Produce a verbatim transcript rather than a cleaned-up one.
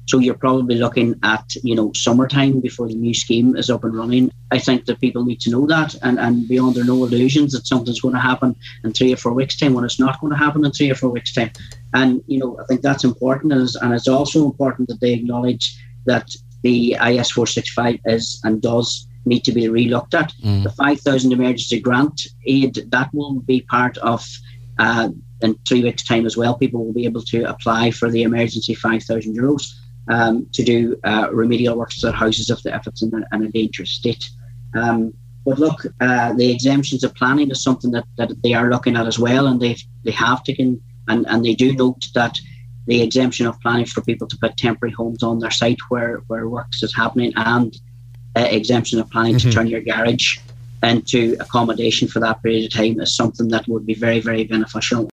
So you're probably looking at, you know, summertime before the new scheme is up and running. I think that people need to know that and, and be under no illusions that something's going to happen in three or four weeks' time when it's not going to happen in three or four weeks' time. And, you know, I think that's important. And it's, and it's also important that they acknowledge that the I S four sixty-five is and does need to be re-looked at. Mm. The five thousand emergency grant aid, that will be part of, uh, in three weeks' time as well, people will be able to apply for the emergency five thousand euros. Um, to do uh, remedial works to their houses if, the, if it's in a, in a dangerous state. Um, but look, uh, the exemptions of planning is something that, that they are looking at as well, and they they have taken, and, and they do note that the exemption of planning for people to put temporary homes on their site where, where works is happening, and uh, exemption of planning mm-hmm. to turn your garage into accommodation for that period of time is something that would be very, very beneficial.